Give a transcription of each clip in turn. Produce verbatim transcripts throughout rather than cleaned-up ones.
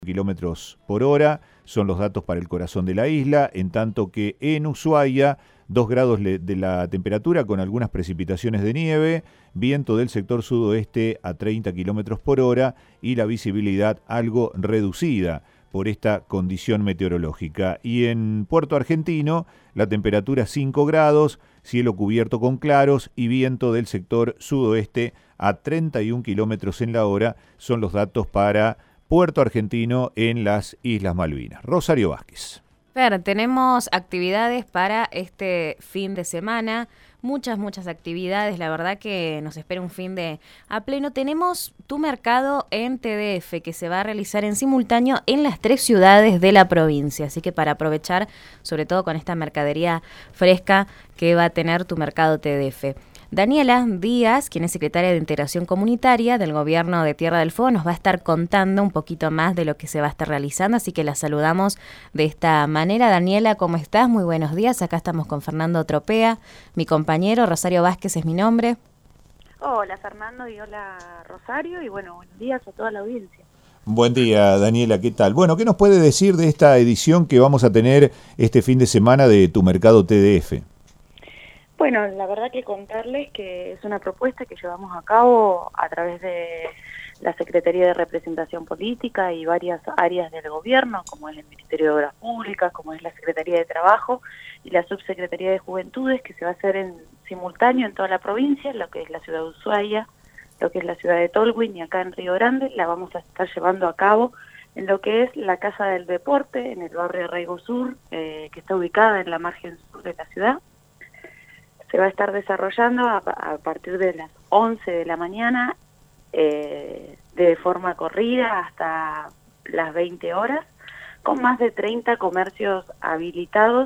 kilómetros por hora, son los datos para el corazón de la isla, en tanto que en Ushuaia, dos grados de la temperatura con algunas precipitaciones de nieve, viento del sector sudoeste a treinta kilómetros por hora y la visibilidad algo reducida por esta condición meteorológica. Y en Puerto Argentino, la temperatura cinco grados, cielo cubierto con claros y viento del sector sudoeste a treinta y un kilómetros en la hora, son los datos para Puerto Argentino en las Islas Malvinas. Rosario Vázquez. Fer, tenemos actividades para este fin de semana, muchas, muchas actividades, la verdad que nos espera un fin de a pleno. Tenemos tu mercado en T D F que se va a realizar en simultáneo en las tres ciudades de la provincia, así que para aprovechar, sobre todo con esta mercadería fresca que va a tener tu mercado T D F. Daniela Díaz, quien es secretaria de Integración Comunitaria del Gobierno de Tierra del Fuego, nos va a estar contando un poquito más de lo que se va a estar realizando, así que la saludamos de esta manera. Daniela, ¿cómo estás? Muy buenos días. Acá estamos con Fernando Tropea, mi compañero. Rosario Vázquez es mi nombre. Hola Fernando y hola Rosario y bueno, buenos días a toda la audiencia. Buen día, Daniela, ¿qué tal? Bueno, ¿qué nos puede decir de esta edición que vamos a tener este fin de semana de Tu Mercado T D F? Bueno, la verdad que contarles que es una propuesta que llevamos a cabo a través de la Secretaría de Representación Política y varias áreas del gobierno, como es el Ministerio de Obras Públicas, como es la Secretaría de Trabajo y la Subsecretaría de Juventudes, que se va a hacer en simultáneo en toda la provincia, lo que es la ciudad de Ushuaia, lo que es la ciudad de Tolwyn y acá en Río Grande, la vamos a estar llevando a cabo en lo que es la Casa del Deporte, en el barrio Arraigo Sur, eh, que está ubicada en la margen sur de la ciudad. Se va a estar desarrollando a, a partir de las once de la mañana, eh, de forma corrida hasta las veinte horas, con más de treinta comercios habilitados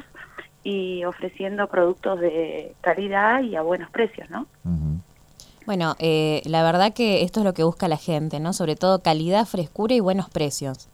y ofreciendo productos de calidad y a buenos precios, ¿no? Uh-huh. Bueno, eh, la verdad que esto es lo que busca la gente, ¿no? Sobre todo calidad, frescura y buenos precios.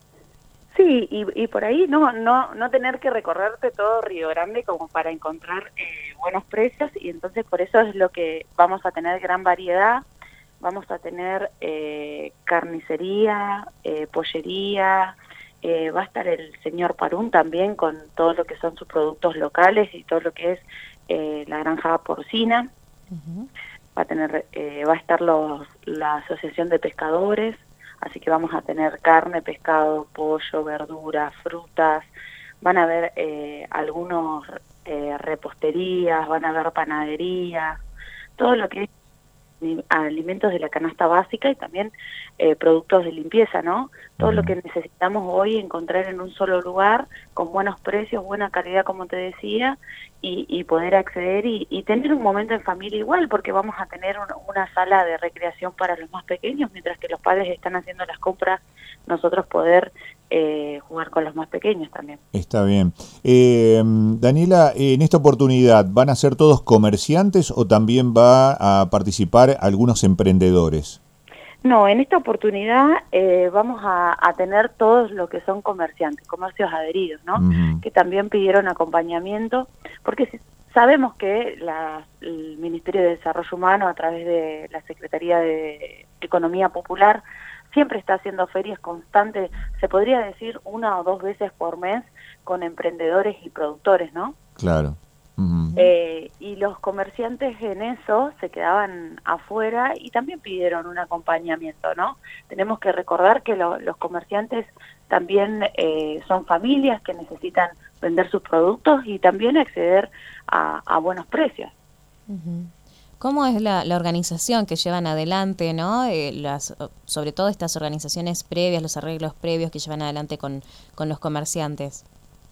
Sí, y, y por ahí no no no tener que recorrerte todo Río Grande como para encontrar eh, buenos precios, y entonces por eso es lo que vamos a tener gran variedad. Vamos a tener eh, carnicería, eh, pollería, eh, va a estar el señor Parún también con todo lo que son sus productos locales y todo lo que es eh, la granja porcina. Uh-huh. Va a tener eh, va a estar los la Asociación de Pescadores. Así que vamos a tener carne, pescado, pollo, verduras, frutas, van a haber eh, algunos eh, reposterías, van a haber panaderías, todo lo que es alimentos de la canasta básica y también eh, productos de limpieza, ¿no? Todo lo que necesitamos hoy encontrar en un solo lugar, con buenos precios, buena calidad, como te decía, y, y poder acceder y, y tener un momento en familia igual, porque vamos a tener un, una sala de recreación para los más pequeños, mientras que los padres están haciendo las compras, nosotros poder eh, jugar con los más pequeños también. Está bien. Eh, Daniela, en esta oportunidad, ¿van a ser todos comerciantes o también va a participar algunos emprendedores? No, en esta oportunidad eh, vamos a, a tener todos lo que son comerciantes, comercios adheridos, ¿no? Uh-huh. Que también pidieron acompañamiento, porque si, sabemos que la, el Ministerio de Desarrollo Humano, a través de la Secretaría de Economía Popular, siempre está haciendo ferias constantes, se podría decir una o dos veces por mes, con emprendedores y productores, ¿no? Claro. Uh-huh. Eh, y los comerciantes en eso se quedaban afuera y también pidieron un acompañamiento, ¿no? Tenemos que recordar que lo, los comerciantes también eh, son familias que necesitan vender sus productos y también acceder a, a buenos precios. Uh-huh. ¿Cómo es la, la organización que llevan adelante, ¿no? Eh, las, sobre todo estas organizaciones previas, los arreglos previos que llevan adelante con, con los comerciantes?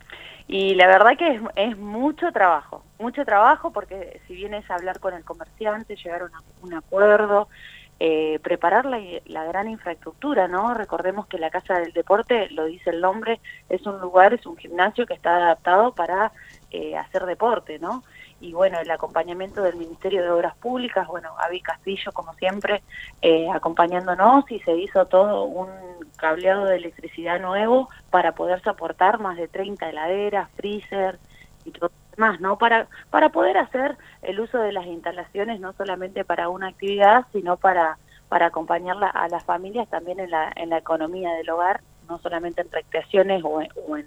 Y la verdad que es, es mucho trabajo, mucho trabajo porque si bien es hablar con el comerciante, llegar a una, un acuerdo, eh, preparar la, la gran infraestructura, ¿no? Recordemos que la Casa del Deporte, lo dice el nombre, es un lugar, es un gimnasio que está adaptado para eh, hacer deporte, ¿no? Y bueno, el acompañamiento del Ministerio de Obras Públicas, bueno, Avi Castillo, como siempre, eh, acompañándonos, y se hizo todo un cableado de electricidad nuevo para poder soportar más de treinta heladeras, freezer y todo lo demás, ¿no? Para, para poder hacer el uso de las instalaciones no solamente para una actividad, sino para, para acompañar la, a las familias también en la, en la economía del hogar no solamente en recreaciones o en, o en,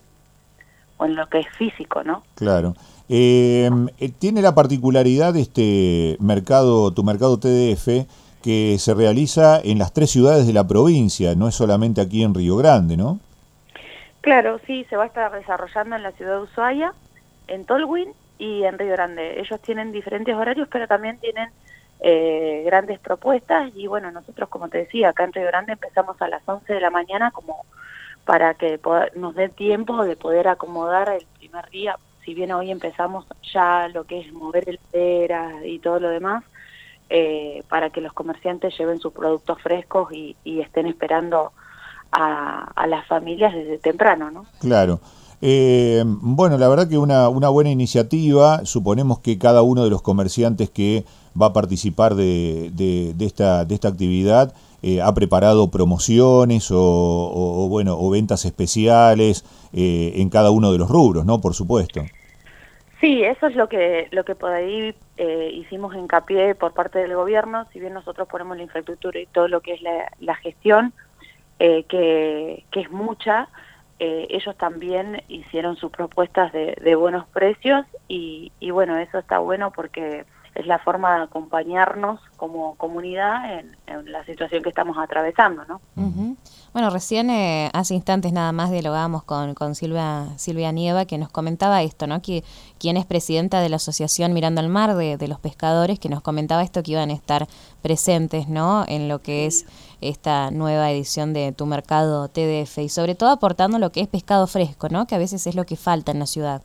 o en lo que es físico, ¿no? Claro. Eh, tiene la particularidad este mercado, tu mercado T D F, que se realiza en las tres ciudades de la provincia, no es solamente aquí en Río Grande, ¿no? Claro, sí, se va a estar desarrollando en la ciudad de Ushuaia, en Tolwyn y en Río Grande. Ellos tienen diferentes horarios, pero también tienen eh, grandes propuestas y bueno, nosotros, como te decía, acá en Río Grande empezamos a las once de la mañana como para que nos dé tiempo de poder acomodar el primer día. Si bien hoy empezamos ya lo que es mover el cera y todo lo demás, eh, para que los comerciantes lleven sus productos frescos y, y estén esperando a, a las familias desde temprano, ¿no? Claro. Eh, bueno, la verdad que una, una buena iniciativa. Suponemos que cada uno de los comerciantes que va a participar de, de, de, esta, de esta actividad eh, ha preparado promociones o, o, o, bueno, o ventas especiales eh, en cada uno de los rubros, ¿no? Por supuesto. Sí, eso es lo que lo que por ahí eh, hicimos hincapié por parte del gobierno. Si bien nosotros ponemos la infraestructura y todo lo que es la, la gestión, eh, que, que es mucha, eh, ellos también hicieron sus propuestas de, de buenos precios y, y bueno, eso está bueno porque es la forma de acompañarnos como comunidad en, en la situación que estamos atravesando, ¿no? Uh-huh. Bueno, recién eh, hace instantes nada más dialogábamos con, con Silvia, Silvia Nieva, que nos comentaba esto, ¿no? Que quien es presidenta de la Asociación Mirando al Mar de, de los Pescadores, que nos comentaba esto, que iban a estar presentes, ¿no? En lo que es esta nueva edición de Tu Mercado T D F y sobre todo aportando lo que es pescado fresco, ¿no? Que a veces es lo que falta en la ciudad.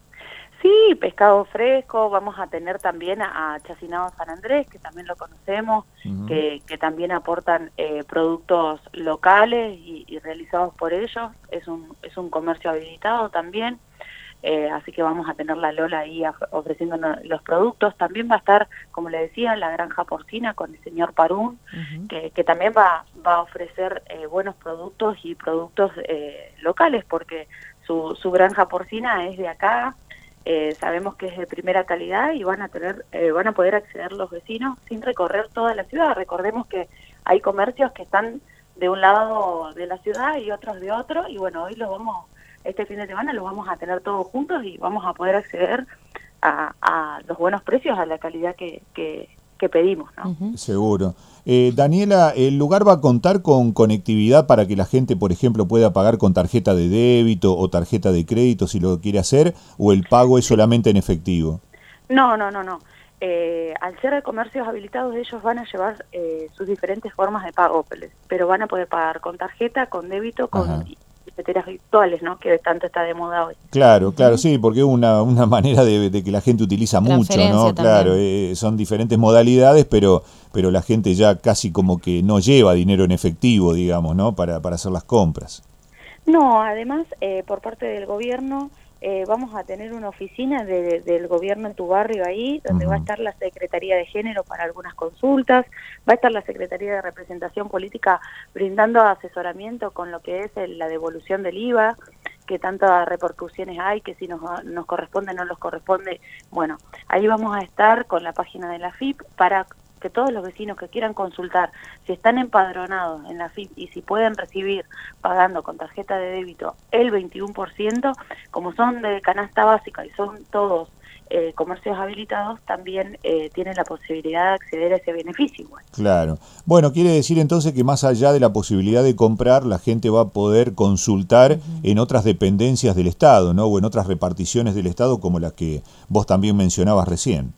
Sí, pescado fresco, vamos a tener también a, a Chacinado San Andrés, que también lo conocemos, uh-huh. que, que también aportan eh, productos locales y, y realizados por ellos, es un, es un comercio habilitado también, eh, así que vamos a tener la Lola ahí ofreciendo los productos. También va a estar, como le decía, la granja porcina con el señor Parún, uh-huh. que, que también va, va a ofrecer eh, buenos productos y productos eh, locales, porque su, su granja porcina es de acá. Eh, sabemos que es de primera calidad y van a tener, eh, van a poder acceder los vecinos sin recorrer toda la ciudad. Recordemos que hay comercios que están de un lado de la ciudad y otros de otro, y bueno, hoy los vamos, este fin de semana los vamos a tener todos juntos y vamos a poder acceder a, a los buenos precios, a la calidad que, que, que pedimos, ¿no? Uh-huh. Seguro. Eh, Daniela, ¿el lugar va a contar con conectividad para que la gente, por ejemplo, pueda pagar con tarjeta de débito o tarjeta de crédito si lo quiere hacer, o el pago es solamente en efectivo? No, no, no, no. Eh, al ser de comercios habilitados, ellos van a llevar eh, sus diferentes formas de pago, pero van a poder pagar con tarjeta, con débito, con Ajá. billeteras virtuales, ¿no? Que tanto está de moda hoy. Claro, claro, sí, porque es una, una manera de, de que la gente utiliza mucho, ¿no? También. Claro, eh, son diferentes modalidades, pero pero la gente ya casi como que no lleva dinero en efectivo, digamos, ¿no? Para, para hacer las compras. No, además, eh, por parte del gobierno, eh, vamos a tener una oficina de, de, del gobierno en tu barrio ahí, donde uh-huh. va a estar la Secretaría de Género para algunas consultas, va a estar la Secretaría de Representación Política brindando asesoramiento con lo que es el, la devolución del I V A, que tantas repercusiones hay, que si nos, nos corresponde, no nos corresponde. Bueno, ahí vamos a estar con la página de la F I P para que todos los vecinos que quieran consultar si están empadronados en la F I P y si pueden recibir pagando con tarjeta de débito el veintiuno por ciento, como son de canasta básica y son todos eh, comercios habilitados, también eh, tienen la posibilidad de acceder a ese beneficio igual. Claro. Bueno, quiere decir entonces que más allá de la posibilidad de comprar, la gente va a poder consultar uh-huh. en otras dependencias del Estado, ¿no? O en otras reparticiones del Estado como las que vos también mencionabas recién.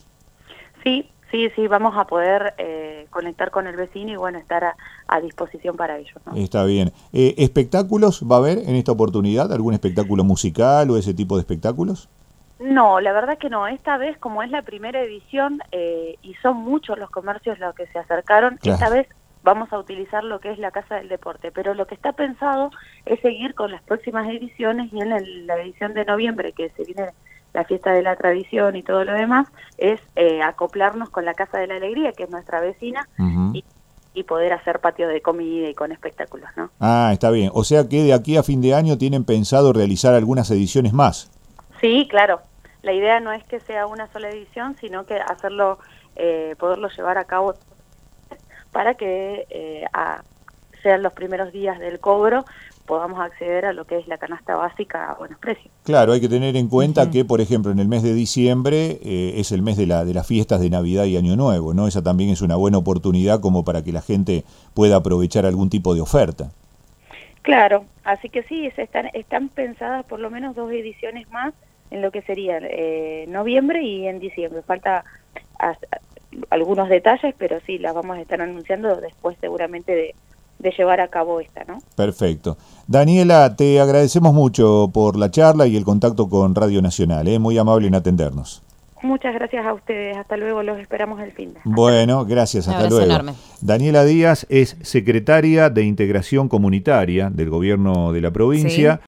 Sí. Sí, sí, vamos a poder eh, conectar con el vecino y bueno, estar a, a disposición para ellos, ¿no? Está bien. Eh, ¿Espectáculos va a haber en esta oportunidad? ¿Algún espectáculo musical o ese tipo de espectáculos? No, la verdad que no. Esta vez, como es la primera edición eh, y son muchos los comercios los que se acercaron, claro. Esta vez vamos a utilizar lo que es la Casa del Deporte, pero lo que está pensado es seguir con las próximas ediciones y en el, la edición de noviembre, que se viene la fiesta de la tradición y todo lo demás, es eh, acoplarnos con la Casa de la Alegría, que es nuestra vecina, uh-huh. y, y poder hacer patio de comida y con espectáculos, ¿no? Ah, está bien. O sea que de aquí a fin de año tienen pensado realizar algunas ediciones más. Sí, claro. La idea no es que sea una sola edición, sino que hacerlo, eh, poderlo llevar a cabo para que eh, a, sean los primeros días del cobro, podamos acceder a lo que es la canasta básica a buenos precios. Claro, hay que tener en cuenta Uh-huh. que, por ejemplo, en el mes de diciembre eh, es el mes de, la, de las fiestas de Navidad y Año Nuevo, ¿no? Esa también es una buena oportunidad como para que la gente pueda aprovechar algún tipo de oferta. Claro, así que sí, se están, están pensadas por lo menos dos ediciones más en lo que sería eh, noviembre y en diciembre. Falta a, a, algunos detalles, pero sí, las vamos a estar anunciando después seguramente de, de llevar a cabo esta, ¿no? Perfecto. Daniela, te agradecemos mucho por la charla y el contacto con Radio Nacional, ¿eh? Muy amable en atendernos. Muchas gracias a ustedes, hasta luego, los esperamos el fin de. Bueno, gracias, hasta Un abrazo luego. enorme. Daniela Díaz es secretaria de Integración Comunitaria del Gobierno de la provincia. Sí.